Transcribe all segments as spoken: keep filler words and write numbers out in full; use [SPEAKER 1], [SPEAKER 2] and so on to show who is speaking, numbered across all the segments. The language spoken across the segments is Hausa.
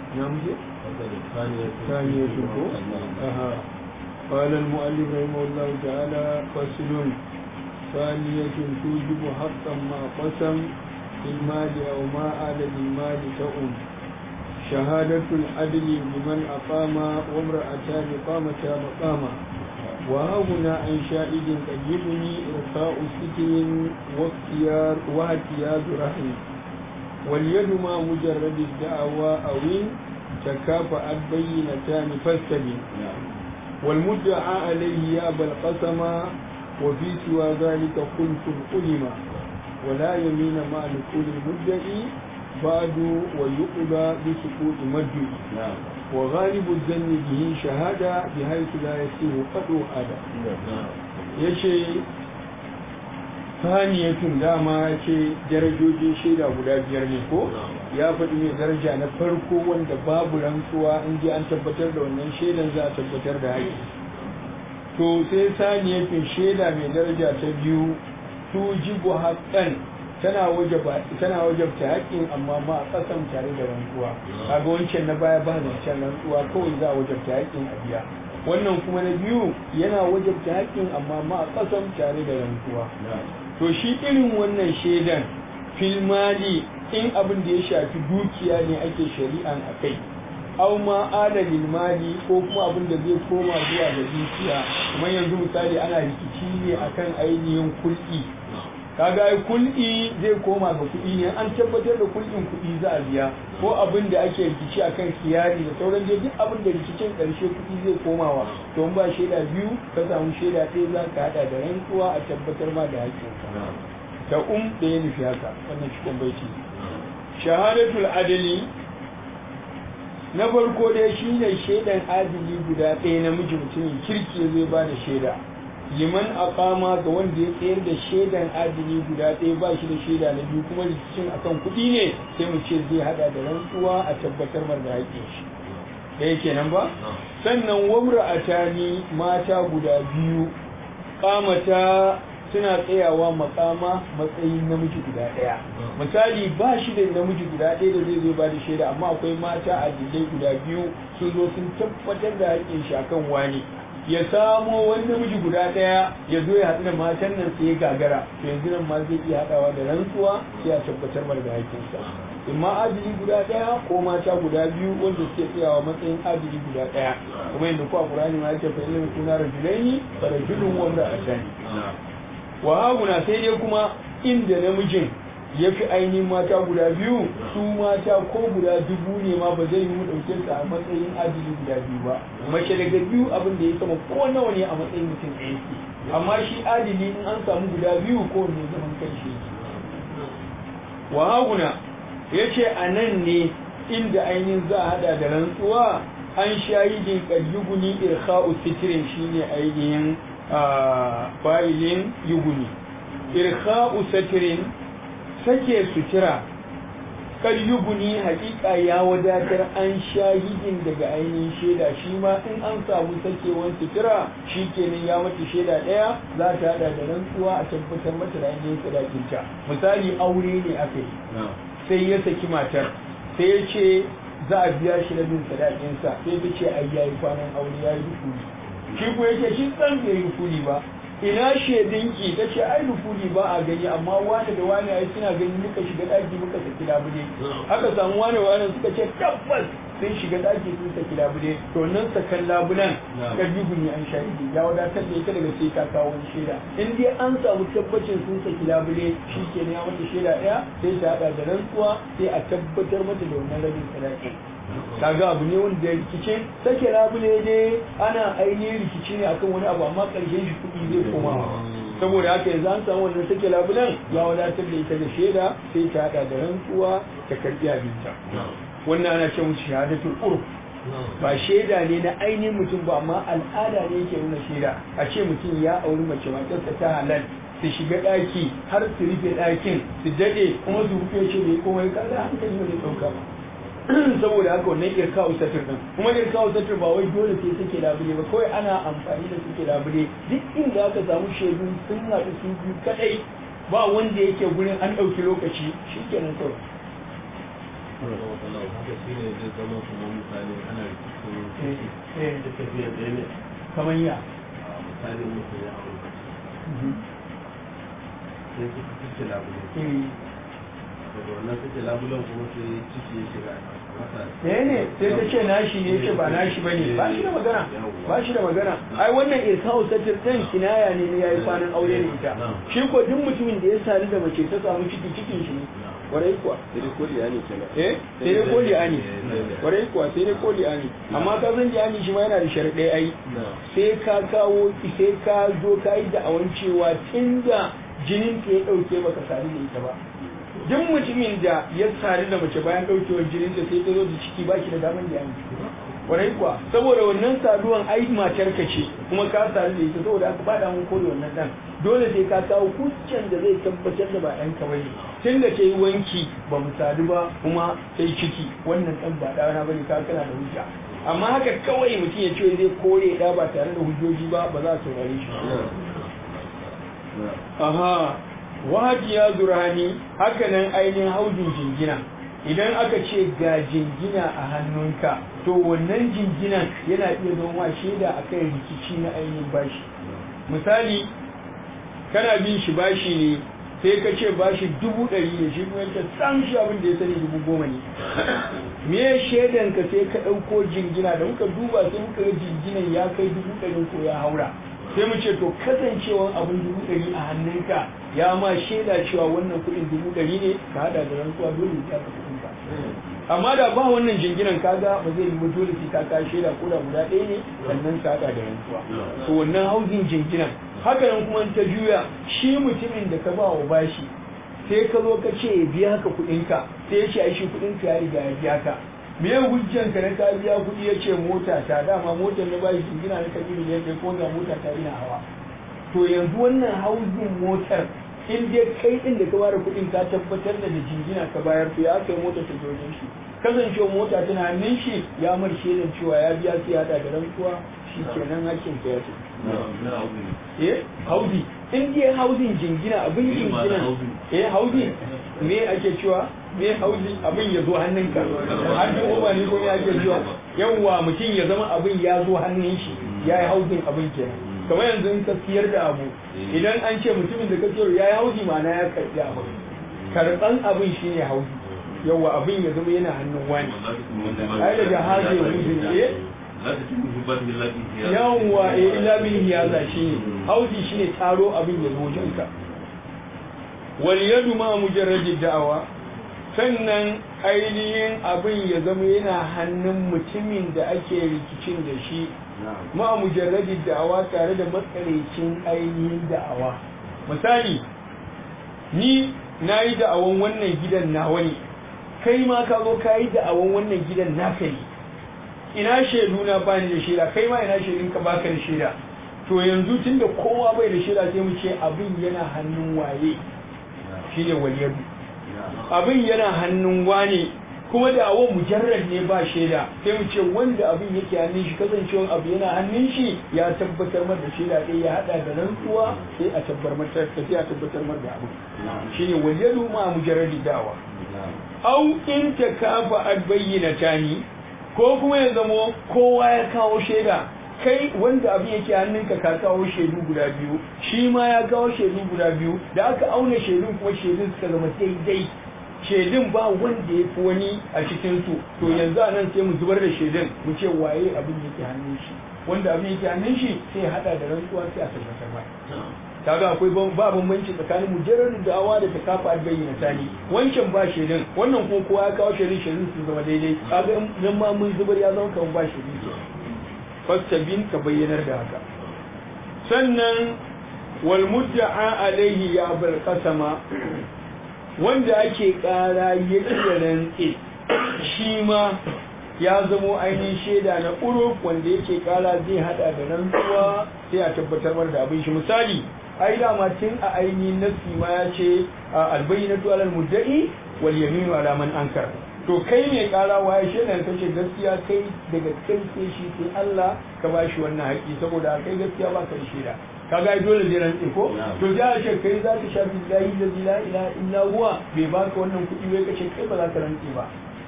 [SPEAKER 1] نعم ثانية أها قال المؤلف رحمه الله تعالى فصل ثانية توجب حقا ما قسم في المال أو ما آل للمال تؤم شهادة العدل لمن أقام وامرأتان قامتا مقاما وهنا عن شاهد قد يبني إرخاء ستر واختيار واعتياد رهن واليد ما مجرد الدعوى أو تكافأت بينتان فاستبن والمدعى عليه يأبى القسم وفي سوى ذلك خلف علم ولا يمين مع نقول المدعي بعد ويقضى بسقوط مدعي وغالب الظن به شهادة بحيث لا يسير قطع هذا يشي faniyatun dama ya ce darajojin shaida guda biyar ne ko ya faɗi mai daraja na farko wanda babu rantsuwa in ji an tabbatar da wannan shaidan za a tabbatar da haƙƙi to sai saniyatun shaida mai daraja ta biyu tujibu haqqan tana wajaba tana wajabta haƙƙin amma ma a ƙasan tare da rantsuwa kaga wancan na baya ba zancen rantsuwa kawai za a wajabta haƙƙin a biya wannan kuma na biyu yana wajabta haƙƙin amma ma a ƙasan tare da rantsuwa to shi irin wannan shaidan filmali in abin da ya shafi dukiya ne ake shari'an a kai au ma adalin mali ko kuma abin da zai koma zuwa ga dukiya kuma yanzu misali ana rikici ne akan ainihin kul'i kaga ai kul'i zai koma ga kuɗi ne an tabbatar da kul'in kuɗi za a biya ko abin da ake rikici akan kiyari da sauran dai duk abin da rikicin ƙarshe kuɗi zai komawa to in ba shaida biyu ka samu shaida ɗaya za ka haɗa da rantsuwa a tabbatar ma da haƙƙinka ta um da ya nufi haka wannan cikin baiti shahadatul adali na farko dai shine shaidan adili guda ɗaya namiji mutumin kirki zai ba da shaida liman aqama ga wanda ya tsayar da shaidan adili guda ɗaya ba shi da shaida na biyu kuma rikicin akan kuɗi ne sai mu ce zai hada da rantsuwa a tabbatar mar da haƙƙin shi ɗaya kenan ba sannan wamra atani mata guda biyu kamata suna tsayawa makama matsayin namiji guda ɗaya misali ba shi da namiji guda ɗaya da zai zo ba da shaida amma akwai mata adilai guda biyu sun zo sun tabbatar da haƙƙin shi akan wani ya samo wani namiji guda ɗaya ya zo ya haɗu da matan nan sai ya gagara to yanzu nan ma zai iya haɗawa da rantsuwa sai a tabbatar mar da haƙƙinsa imma adili guda ɗaya ko mata guda biyu wanda suke tsayawa matsayin adili guda ɗaya kuma yadda ko a Qur'ani ma yake fa ilmin kuna rajulaini fa rajulun wa imra'atani wa haguna sai dai kuma inda namijin ya fi ainihin mata guda biyu su mata ko guda dubu ne ma ba zai yi mu ɗauke su a matsayin adili guda biyu ba mace daga biyu abin da ya sama ko nawa ne a matsayin mutum ɗaya ke amma shi adili in an samu guda biyu ko ne zaman kan shi wa haguna ya ce a nan ne inda ainihin za a hada da rantsuwa an shahidin ƙayyuguni irkha'u sitirin shine ainihin fa'ilin yuguni irkha'u satirin sake sutura kar yuguni hakika ya wadatar an shahidin daga ainihin shaida shi ma in an samu sakewan sutura shi kenan ya mata shaida ɗaya za ta hada da rantsuwa a tabbatar mata da ainihin sadakinta misali aure ne aka yi sai ya saki matar sai ya ce za a biya shi rabin sadakinsa sai ta ce ai yayi kwanan aure yayi rukuni shi ko yake shi san bai rukuni ba ina shedinki ta ce ai rukuni ba a gani amma wani da wani ai suna gani muka shiga daki muka saki labule aka samu wani wani suka ce tabbas sun shiga daki sun saki labule to nan sakan labulan karbi guni an shahidi ya wadatar da ita daga sai ka kawo wani shaida in dai an samu tabbacin sun saki labule shi ke ne ya mata shaida ɗaya sai ta haɗa da rantsuwa sai a tabbatar mata da wannan rabin sadaki kaga abu ne wanda ya rikice sake labule dai ana ainihin rikici ne akan wani abu amma ƙarshen shi kuɗi zai koma saboda haka yanzu an samu wannan sake labulen ya wadatar da ita da shaida sai ta haɗa da rantsuwa ta karɓi abinta wannan ana ce musu shahadatul urf ba shaida ne na ainihin mutum ba amma al'ada ne yake nuna shaida a ce mutum ya auri mace matarsa ta halal su shiga ɗaki har su rufe ɗakin su daɗe kuma su rufe shi bai komai kaga hankali ne ɗauka ba saboda haka wannan irkawu satir din kuma irkawu satir ba wai dole sai suke labule ba kawai ana amfani da suke labule duk inda aka samu shaidu sun haɗu su biyu kadai ba wanda yake gurin an ɗauki lokaci shikenan kawai kamar ya ne ne sai ta ce nashi ne ce ba nashi bane ba shi da magana ba shi da magana ai wannan irkawu satir din kinaya ne ya yi kwanan aure da ita shi ko duk mutumin da ya sadu da mace ta samu ciki cikin shi ne warai kuwa
[SPEAKER 2] sai dai koli ani kenan
[SPEAKER 1] eh sai dai koli ani warai kuwa sai dai koli ani amma ka san jani shi ma yana da sharadai ai sai ka kawo sai ka zo ka yi da awan cewa tunda jinin ka ya dauke baka sadu da ita ba duk mutumin da ya sadu da mace bayan daukewar jinin ta sai ta zo da ciki baki da daman jani warai kuwa saboda wannan saduwan ai matar ka ce kuma ka sadu da ita saboda aka bada mun kore wannan dan dole sai ka kawo hujjan da zai tabbatar da ba ɗan ka bane tun da ta yi wanki ba mu sadu ba kuma ta yi ciki wannan ɗan ba ɗana bane ka kana da hujja amma haka kawai mutum ya ce zai kore ɗa ba tare da hujjoji ba ba za a saurare shi aha wahajiya zurani haka nan ainihin haujin jingina idan aka ce ga jingina a hannunka to wannan jinginan yana iya zama shaida akan rikici na ainihin bashi misali kana bin shi bashi ne sai ka ce bashi dubu ɗari ne shi kuma ta sam shi abin da ya sani dubu goma ne me shaidan ka sai ka ɗauko jingina da muka duba sai muka ga jinginan ya kai dubu ɗari ko ya haura sai mu ce to kasancewan abin dubu ɗari a hannunka ya ma shaida cewa wannan kuɗin dubu ɗari ne ka haɗa da rantsuwa dole ya ka kuɗin ka amma da ba wannan jinginan kaga ba zai yi ba dole sai ka ka shaida ko da guda ɗaya ne sannan ka haɗa da rantsuwa to wannan hauzin jinginan haka nan kuma ta juya shi mutumin da ka ba wa bashi sai ka zo ka ce ya biya ka kuɗinka sai ya ce ai shi kuɗinka ya riga ya biya ka me hujjan ka na ka biya kuɗi ya ce mota ta dama motar na bashi jingina na kaji miliyan ɗaya ko ga mota ta ina hawa to yanzu wannan hauzin motar in dai kai ɗin da ka bada kuɗin ka tabbatar da da jingina ka bayar to ya kai motar ta jojin shi kasancewa mota tana hannun shi ya mar shaidan cewa ya biya sai ya da rantsuwa shi kenan hakkin ka ya ce eh haudi in dai haudin jingina abin jingina eh haudi me ake cewa me haudi abin ya zo hannunka hannun uba ne ko ya ake cewa yawwa mutum ya zama abin ya zo hannun shi ya yi haudin abin kenan kamar yanzu in ka siyar da abu idan an ce mutumin da ka siyar ya yi haudi ma'ana ya karɓi abu karɓan abin shi ne haudi yawwa abin ya zama yana hannun wani ai da jahazi ya hudu ne yawwa eh illa bil hiyaza shine haudi shine taro abin ya zo wajenka wal yadu ma mujarradid da'awa sannan ainihin abin ya zama yana hannun mutumin da ake rikicin da shi ma mujarradid da'awa tare da matsaraicin ainihin da'awa misali ni na yi da'awan wannan gidan nawa ne kai ma ka zo ka yi da'awan wannan gidan naka ne ina shaidu na bani da shaida kai ma ina shaidun ka baka da shaida to yanzu tunda kowa bai da shaida sai mu ce abin yana hannun waye shine waliyadu abin yana hannun wane kuma da awon mujarrad ne ba shaida sai mu ce wanda abin yake hannun shi kasancewa abu yana hannun shi ya tabbatar mar da shaida ɗaya ya hada da rantsuwa sai a tabbatar mar sai a tabbatar mar da abin shine waliyadu ma mujarradi dawa au in takafa ad bayyinatani ko kuma ya zamo kowa ya kawo shaida kai wanda abin yake hannunka ka kawo shaidu guda biyu shi ma ya kawo shaidu guda biyu da aka auna shaidun kuma shaidun suka zama daidai shaidun ba wanda ya fi wani a cikinsu to yanzu a nan sai mu zubar da shaidun mu ce waye abin yake hannun shi wanda abin yake hannun shi sai ya hada da rantsuwa sai a tabbatar ba kaga akwai ba bambanci tsakanin mujarrar da'awa da takafa bayyana tani wancan ba shaidun wannan kuma kowa ya kawo shaidun shaidun sun zama daidai kaga in ma mun zubar ya zama kamar ba shaidun fastabin ka bayyanar da haka sannan wal mudda'a alaihi ya bar qasama wanda ake kara ya iya rantsi shi ma ya zamo ainihin shaida na uruf wanda yake kara zai hada da rantsuwa sai a tabbatar da abin shi misali ai dama tun a ainihin nasi ma ya ce albayyinatu alal mudda'i wal yaminu ala man ankar to kai ne kara waye shaidan kace gaskiya kai daga kai sai shi sai Allah ka bashi wannan haƙi saboda kai gaskiya ba ka shaida kaga dole ne ran ko to da ce kai za ka shafi billahi la ilaha illa huwa bai baka wannan kuɗi wai kace kai ba za ka rantsi ba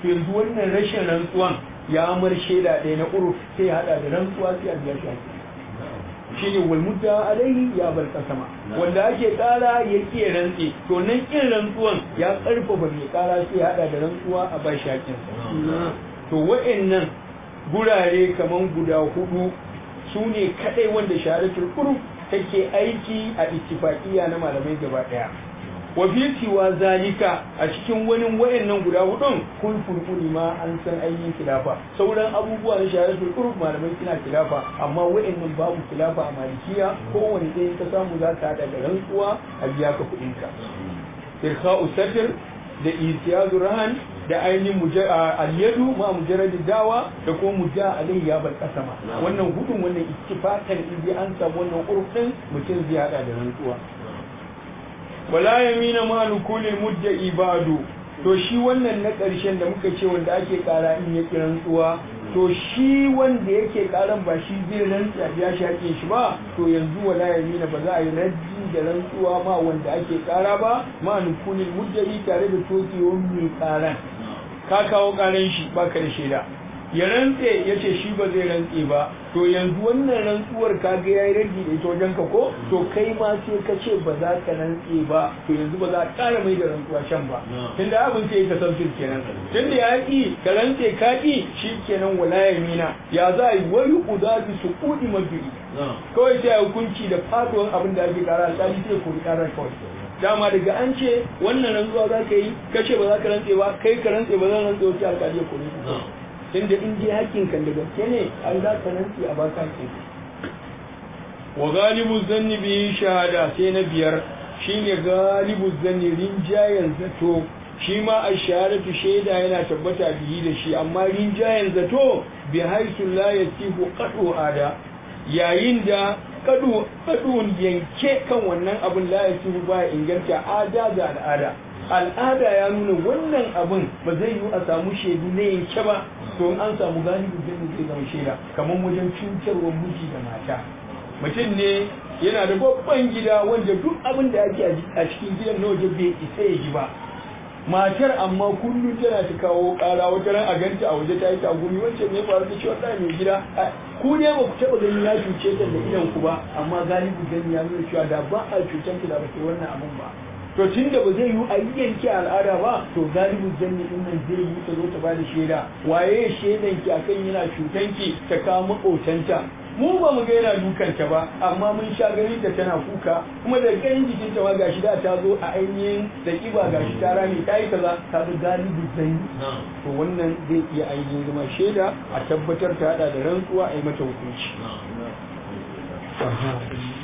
[SPEAKER 1] to yanzu wannan rashin rantsuwan ya amar shaida ɗaya na uruf sai ya haɗa da rantsuwa sai a biya shi shi ne wal mudda alaihi ya bar kasama wanda ake ƙara ya ƙi rantsi to nan ƙin rantsuwan ya ƙarfafa mai ƙara sai ya haɗa da rantsuwa a bashi haƙƙinsa to wa'annan gurare kaman guda hudu su ne kaɗai wanda shahadatul uruf take aiki a ittifaqiyya na malamai gaba ɗaya wa fi siwa zalika a cikin wani wayannan guda hudun kun furfuni ma an san ainihin khilafa sauran abubuwa na shahadatul uruf malamai suna khilafa amma wayannan babu khilafa a malikiya kowanne ɗaya ka samu za ka haɗa da rantsuwa a biya ka kuɗin ka irkha'u satr da itiyazu rahan da ainihin al-yadu ma mujarrad dawa da kuma mujja alai ya bar kasama wannan hudun wannan ittifaqan in an samu wannan uruf din mutum zai haɗa da rantsuwa wala yamina ma nukulil mudda ibadu to shi wannan na ƙarshen da muka ce wanda ake ƙara in ya rantsuwa to shi wanda yake ƙaran ba shi zai rantsa ya shaƙe shi ba to yanzu wala yamina ba za a yi raddi da rantsuwa ma wanda ake ƙara ba ma nukulil mudda tare da tokewar mai ƙaran ka kawo ƙaran shi baka da shaida ya rantse ya ce shi ba zai rantse ba to yanzu wannan rantsuwar ka ga yayi rage da ita wajen ka ko to kai ma sai ka ce ba za ka rantse ba to yanzu ba za a ƙara mai da rantsuwa shan ba tunda abin sai ka san kenan tunda ya ki ka rantse ka ki shi kenan wala yamina ya za a yi wayu udabi su kudi mabiri kawai sai hukunci da faduwar abin da ake ƙara alƙali sai ko ƙara kawai dama daga an ce wannan rantsuwa za ka yi ka ce ba za ka rantse ba kai ka rantse ba zan rantse wasu alƙali ya kore ku tunda in ji hakkin kan da gaske ne an za ka rantsi a baka hakkin wa galibu zanni bi shahada sai na biyar shine galibu zanni rinjayen zato shi ma a shahadatu shaida yana tabbata bihi da shi amma rinjayen zato bi haisu la yasihu qadu ada yayin da kadu kadun yanke kan wannan abin la yasihu ba inganta ada ga al'ada al'ada ya nuna wannan abin ba zai yi a samu shaidu ne yanke ba to an samu galibi zai zai zama shaida kamar wajen cutarwar miji da mata mutum ne yana da babban gida wanda duk abin da ake a cikin gidan na waje bai isa ya ji ba matar amma kullum tana ta kawo kara wata ran a ganta a waje ta yi tagumi wancan ne faru da cewa ɗaya mai gida ku ne ba ku taɓa gani ya cuce ta da idan ku ba amma galibi gani ya nuna cewa da ba a cutar ki da ba sai wannan abin ba to tun da ba zai yi a yanke al'ada ba to galibin zanni din nan zai yi ta zo ta bada shaida waye shaidan ki akan yana cutan ki ta kawo makotanta mu ba mu ga yana dukanta ba amma mun sha gani da tana kuka kuma da ganin jikin ta ma gashi da ta zo a ainihin da kiba gashi ta rami ta yi kaza ta ga galibin zanni to wannan zai iya ainihin zama shaida a tabbatar ta hada da rantsuwa a yi mata hukunci